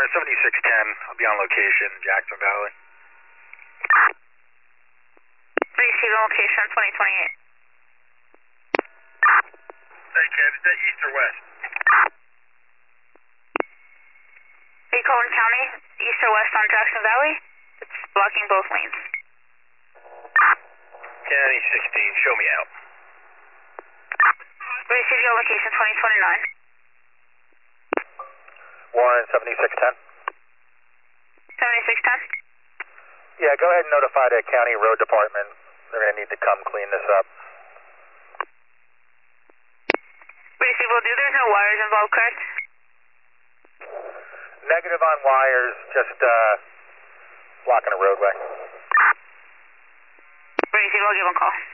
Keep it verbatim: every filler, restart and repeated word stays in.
one seventy-six ten, I'll be on location, Jackson Valley. Receive location twenty twenty-eight. Hey, Kev, is that east or west? Are you calling county, east or west on Jackson Valley? It's blocking both lanes. County sixteen, show me out. Receive your location twenty twenty-nine. Warren seventy-six ten. seventy-six ten? Yeah, go ahead and notify the county road department. They're going to need to come clean this up. Receive will do. There's no wires involved, correct? Negative on wires, just uh, blocking a roadway. Receive, I'll give them a call.